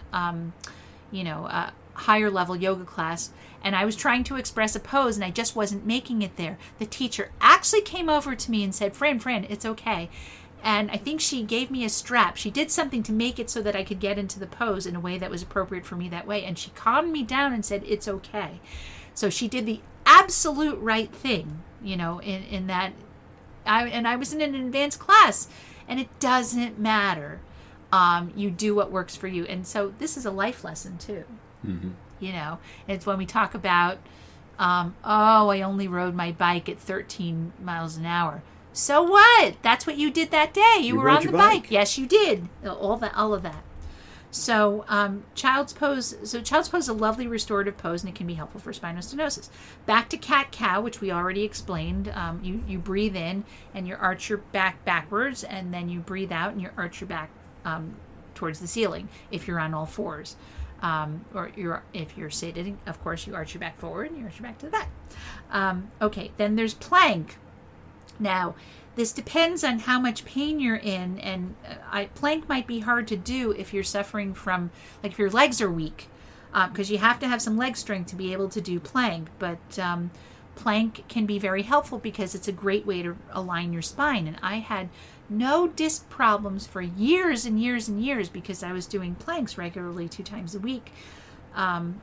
higher level yoga class, and I was trying to express a pose and I just wasn't making it there. The teacher actually came over to me and said, Fran, it's okay. And I think she gave me a strap. She did something to make it so that I could get into the pose in a way that was appropriate for me that way. And she calmed me down and said, it's okay. So she did the absolute right thing, in that. I was in an advanced class, and it doesn't matter. You do what works for you. And so this is a life lesson too. Mm-hmm. It's when we talk about, I only rode my bike at 13 miles an hour. So what? That's what you did that day. You were on the bike. Yes, you did. All of that. So child's pose. So child's pose is a lovely restorative pose, and it can be helpful for spinal stenosis. Back to cat-cow, which we already explained. You breathe in and you arch your back backwards, and then you breathe out and you arch your back towards the ceiling. If you're on all fours, if you're seated, of course, you arch your back forward and you arch your back to the back. Okay, then there's plank. Now, this depends on how much pain you're in, and plank might be hard to do if you're suffering from, like if your legs are weak, because you have to have some leg strength to be able to do plank. But plank can be very helpful because it's a great way to align your spine. And I had no disc problems for years and years and years because I was doing planks regularly 2 times a week. I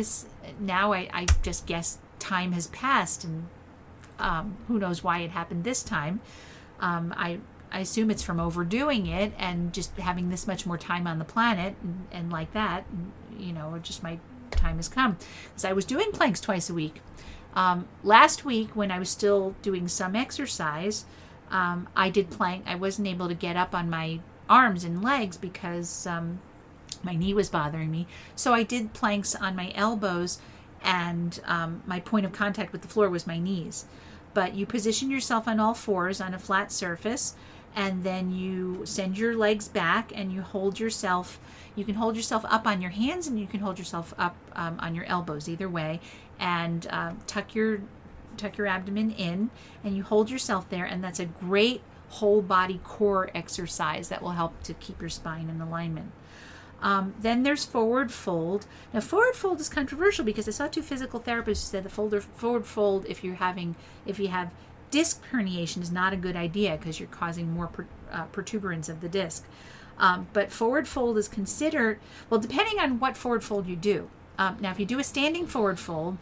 just guess time has passed, and who knows why it happened this time. I assume it's from overdoing it and just having this much more time on the planet and like that. Just my time has come. Because I was doing planks twice a week. Last week, when I was still doing some exercise, I did plank. I wasn't able to get up on my arms and legs because my knee was bothering me. So I did planks on my elbows, and my point of contact with the floor was my knees. But you position yourself on all fours on a flat surface, and then you send your legs back, and you hold yourself. You can hold yourself up on your hands, and you can hold yourself up on your elbows, either way, and tuck your abdomen in, and you hold yourself there, and that's a great whole body core exercise that will help to keep your spine in alignment. Then there's forward fold. Now, forward fold is controversial because I saw 2 physical therapists who said the forward fold, if you have disc herniation, is not a good idea because you're causing more protuberance of the disc. But forward fold is considered, well, depending on what forward fold you do. Now, if you do a standing forward fold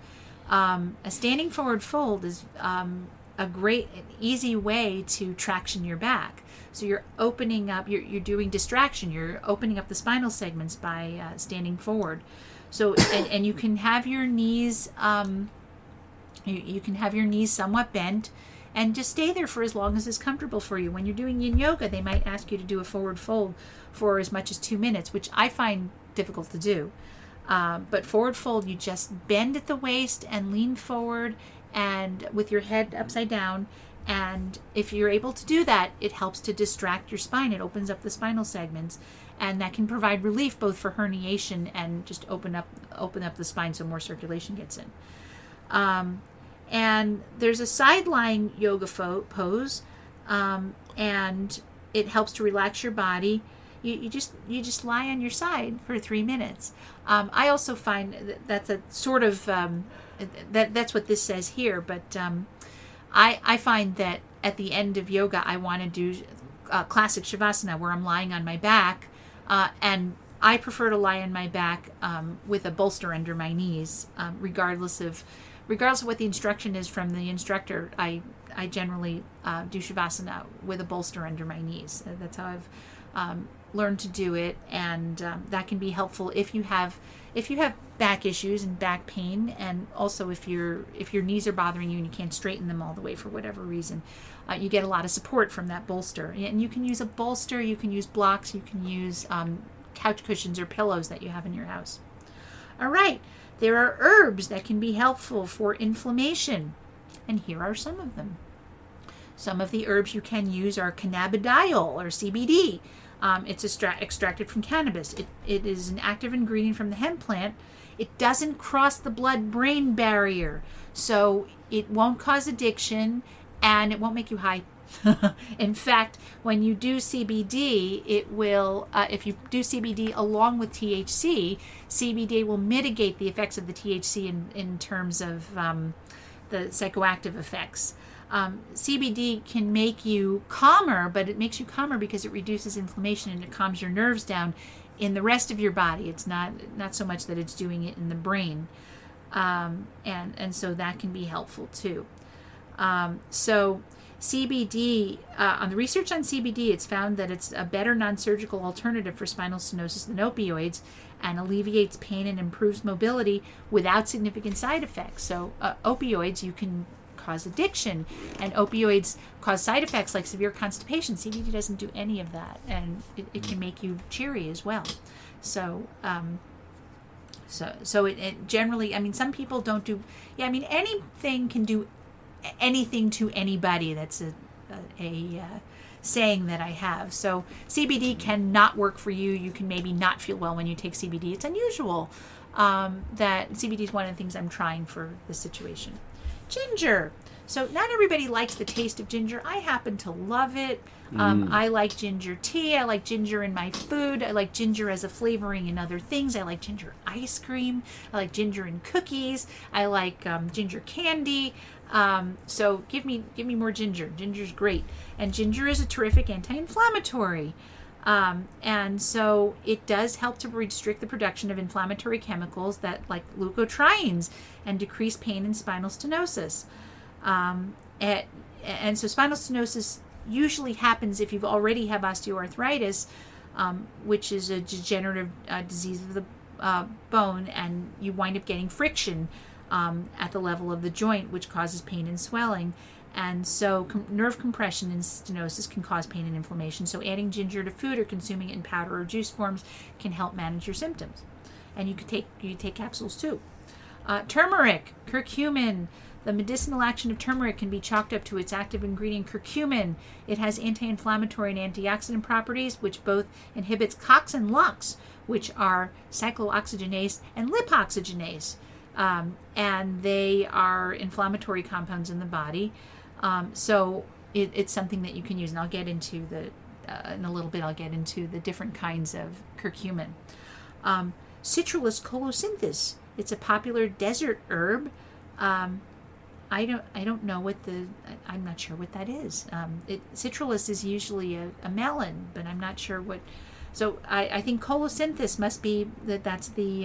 is a great, easy way to traction your back. So you're opening up, you're doing distraction. You're opening up the spinal segments by standing forward. So and you can have your knees, you can have your knees somewhat bent, and just stay there for as long as is comfortable for you. When you're doing yin yoga, they might ask you to do a forward fold for as much as 2 minutes, which I find difficult to do. But forward fold, you just bend at the waist and lean forward, and with your head upside down. And if you're able to do that, it helps to distract your spine. It opens up the spinal segments, and that can provide relief both for herniation and just open up the spine so more circulation gets in. And there's a side-lying yoga pose, and it helps to relax your body. You just lie on your side for 3 minutes. I also find that's a sort of that's what this says here, but I find that at the end of yoga, I want to do classic Shavasana, where I'm lying on my back, and I prefer to lie on my back with a bolster under my knees, regardless of what the instruction is from the instructor. I generally do Shavasana with a bolster under my knees. That's how I've learned to do it, and that can be helpful if you have back issues and back pain, and also if your knees are bothering you and you can't straighten them all the way for whatever reason. You get a lot of support from that bolster, and you can use a bolster, you can use blocks, you can use couch cushions or pillows that you have in your house. All right, there are herbs that can be helpful for inflammation, and here are some of them. Some of the herbs you can use are cannabidiol, or CBD. It's extracted from cannabis. It is an active ingredient from the hemp plant. It doesn't cross the blood-brain barrier, so it won't cause addiction, and it won't make you high. In fact, when you do CBD, it will, if you do CBD along with THC, CBD will mitigate the effects of the THC in terms of the psychoactive effects. CBD can make you calmer, but it makes you calmer because it reduces inflammation and it calms your nerves down in the rest of your body. It's not so much that it's doing it in the brain, and so that can be helpful too. So CBD, on the research on CBD, it's found that it's a better non-surgical alternative for spinal stenosis than opioids, and alleviates pain and improves mobility without significant side effects. So opioids, you can cause addiction, and opioids cause side effects like severe constipation. CBD doesn't do any of that, and it can make you cheery as well. So so it generally, I mean, some people don't do, anything can do anything to anybody. That's a saying that I have. So CBD cannot work for you. You can maybe not feel well when you take CBD. It's unusual that CBD is one of the things I'm trying for this situation. Ginger. So not everybody likes the taste of ginger. I happen to love it. I like ginger tea. I like ginger in my food. I like ginger as a flavoring in other things. I like ginger ice cream. I like ginger in cookies. I like ginger candy. So give me more ginger. Ginger's great. And ginger is a terrific anti-inflammatory. And so it does help to restrict the production of inflammatory chemicals that like leukotrienes and decrease pain and spinal stenosis. And so spinal stenosis usually happens if you already have osteoarthritis, which is a degenerative disease of the bone, and you wind up getting friction at the level of the joint, which causes pain and swelling. And so nerve compression and stenosis can cause pain and inflammation. So adding ginger to food or consuming it in powder or juice forms can help manage your symptoms. And you take capsules too. Turmeric, curcumin. The medicinal action of turmeric can be chalked up to its active ingredient curcumin. It has anti-inflammatory and antioxidant properties, which both inhibits COX and LOX, which are cyclooxygenase and lipoxygenase. And they are inflammatory compounds in the body. So it's something that you can use. And I'll get into in a little bit, I'll get into the different kinds of curcumin. Citrullus colocynthis. It's a popular desert herb. I don't know I'm not sure what that is. Citrullus is usually a melon, but I'm not sure what. So I think colocynthis must be that's the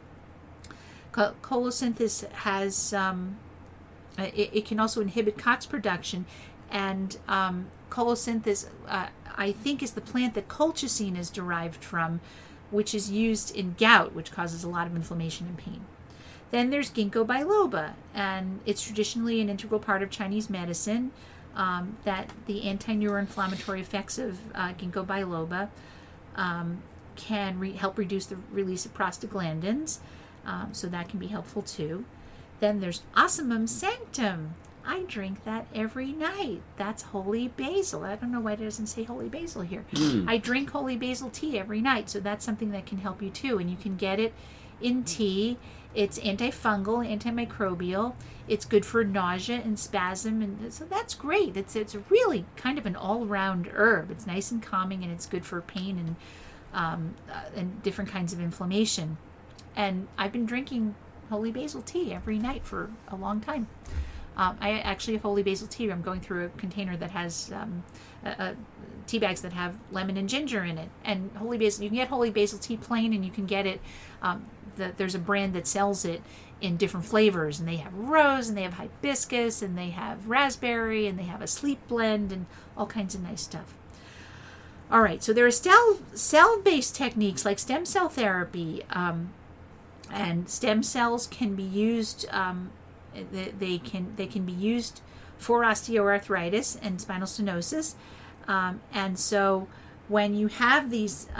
colocynthis has it can also inhibit COX production, and colocynthis I think is the plant that colchicine is derived from, which is used in gout, which causes a lot of inflammation and pain. Then there's ginkgo biloba, and it's traditionally an integral part of Chinese medicine, that the anti-neuroinflammatory effects of ginkgo biloba can help reduce the release of prostaglandins, so that can be helpful too. Then there's Ocimum sanctum. I drink that every night. That's holy basil. I don't know why it doesn't say holy basil here. I drink holy basil tea every night, so that's something that can help you too, and you can get it in tea. It's antifungal, antimicrobial. It's good for nausea and spasm, and so that's great. It's really kind of an all-round herb. It's nice and calming, and it's good for pain and different kinds of inflammation. And I've been drinking holy basil tea every night for a long time. I actually have holy basil tea. I'm going through a container that has tea bags that have lemon and ginger in it. And holy basil, you can get holy basil tea plain, and you can get it. There's a brand that sells it in different flavors, and they have rose, and they have hibiscus, and they have raspberry, and they have a sleep blend, and all kinds of nice stuff. All right, so there are cell-based techniques like stem cell therapy, and stem cells can be used. They can be used for osteoarthritis and spinal stenosis, and so when you have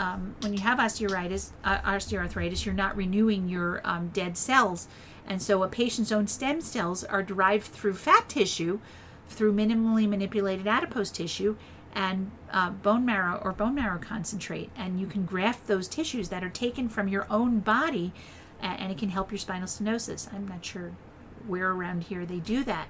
osteoarthritis, you're not renewing your dead cells, and so a patient's own stem cells are derived through fat tissue, through minimally manipulated adipose tissue, and bone marrow or bone marrow concentrate, and you can graft those tissues that are taken from your own body, and it can help your spinal stenosis. I'm not sure where around here they do that,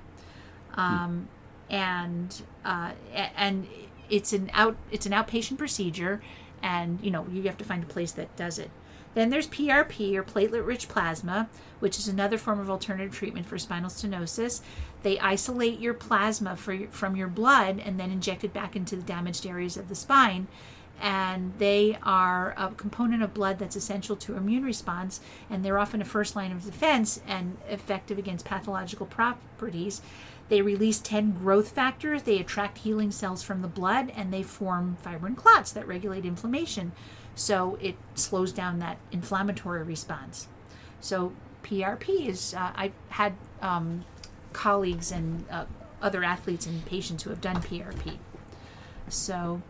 and it's an outpatient procedure, and you have to find a place that does it. Then there's PRP, or platelet-rich plasma, which is another form of alternative treatment for spinal stenosis. They isolate your plasma from your blood and then inject it back into the damaged areas of the spine. And they are a component of blood that's essential to immune response, and they're often a first line of defense and effective against pathological properties. They release 10 growth factors, they attract healing cells from the blood, and they form fibrin clots that regulate inflammation. So it slows down that inflammatory response. So PRP is, I've had colleagues and other athletes and patients who have done PRP. So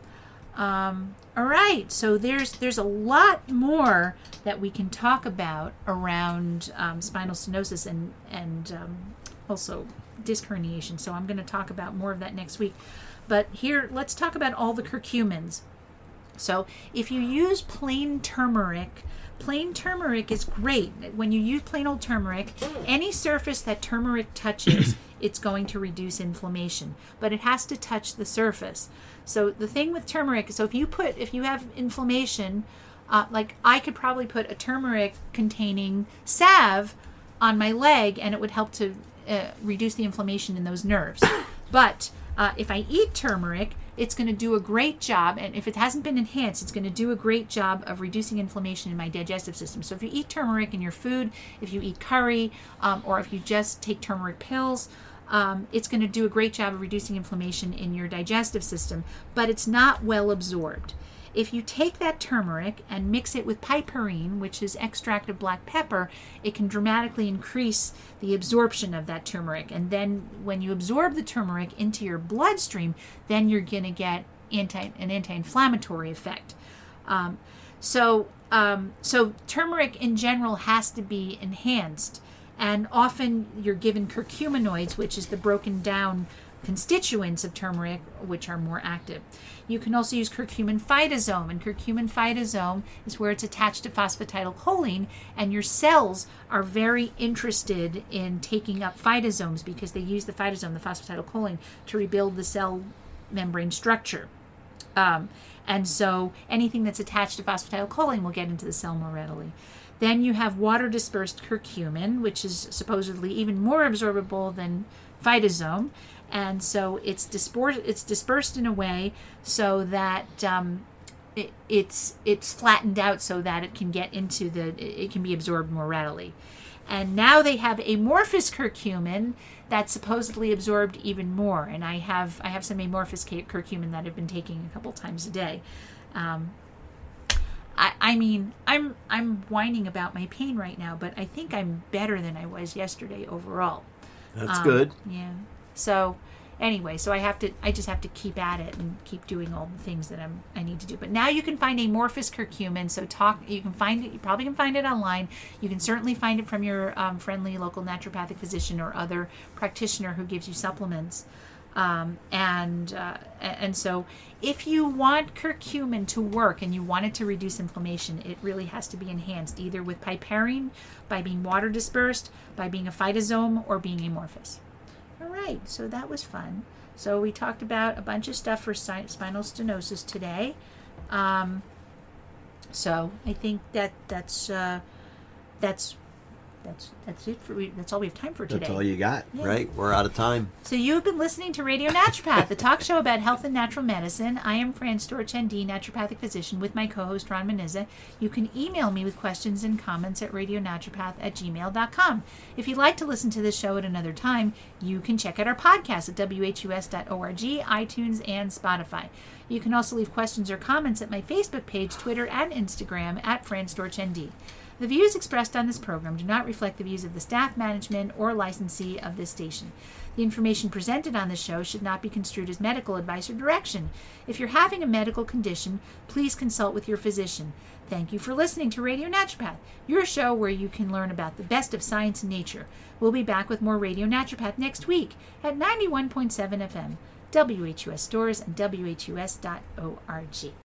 All right, so there's a lot more that we can talk about around spinal stenosis and also disc herniation. So I'm going to talk about more of that next week. But here, let's talk about all the curcumins. So if you use plain turmeric is great. When you use plain old turmeric, any surface that turmeric touches, it's going to reduce inflammation, but it has to touch the surface. So the thing with turmeric, so if you have inflammation, like I could probably put a turmeric containing salve on my leg and it would help to reduce the inflammation in those nerves. But if I eat turmeric, it's going to do a great job, and if it hasn't been enhanced, it's going to do a great job of reducing inflammation in my digestive system. So if you eat turmeric in your food, if you eat curry, or if you just take turmeric pills, it's going to do a great job of reducing inflammation in your digestive system, but it's not well absorbed. If you take that turmeric and mix it with piperine, which is extract of black pepper, it can dramatically increase the absorption of that turmeric. And then when you absorb the turmeric into your bloodstream, then you're going to get an anti-inflammatory effect. So turmeric in general has to be enhanced. And often you're given curcuminoids, which is the broken down constituents of turmeric, which are more active. You can also use curcumin phytosome, and curcumin phytosome is where it's attached to phosphatidylcholine, and your cells are very interested in taking up phytosomes because they use the phytosome, the phosphatidylcholine, to rebuild the cell membrane structure. And so anything that's attached to phosphatidylcholine will get into the cell more readily. Then you have water-dispersed curcumin, which is supposedly even more absorbable than phytosome. And so it's dispersed in a way so that it's flattened out so that it can get into it can be absorbed more readily. And now they have amorphous curcumin that's supposedly absorbed even more. And I have some amorphous curcumin that I've been taking a couple times a day. I mean, I'm whining about my pain right now, but I think I'm better than I was yesterday overall. That's good. Yeah. So anyway, I just have to keep at it and keep doing all the things that I need to do. But now you can find amorphous curcumin. So you can find it. You probably can find it online. You can certainly find it from your friendly local naturopathic physician or other practitioner who gives you supplements. And so if you want curcumin to work and you want it to reduce inflammation, it really has to be enhanced either with piperine, by being water dispersed, by being a phytosome, or being amorphous. All right, so that was fun. So we talked about a bunch of stuff for spinal stenosis today. So I think that's it that's all we have time for today. That's all you got, right? We're out of time. So you've been listening to Radio Naturopath, the talk show about health and natural medicine. I am Fran Storch, ND, naturopathic physician, with my co-host Ron Menizza. You can email me with questions and comments at radionaturopath@gmail.com. If you'd like to listen to this show at another time, you can check out our podcast at whus.org, iTunes, and Spotify. You can also leave questions or comments at my Facebook page, Twitter, and Instagram at Fran Storch, ND. The views expressed on this program do not reflect the views of the staff, management, or licensee of this station. The information presented on this show should not be construed as medical advice or direction. If you're having a medical condition, please consult with your physician. Thank you for listening to Radio Naturopath, your show where you can learn about the best of science and nature. We'll be back with more Radio Naturopath next week at 91.7 FM, WHUS Stores, and WHUS.org.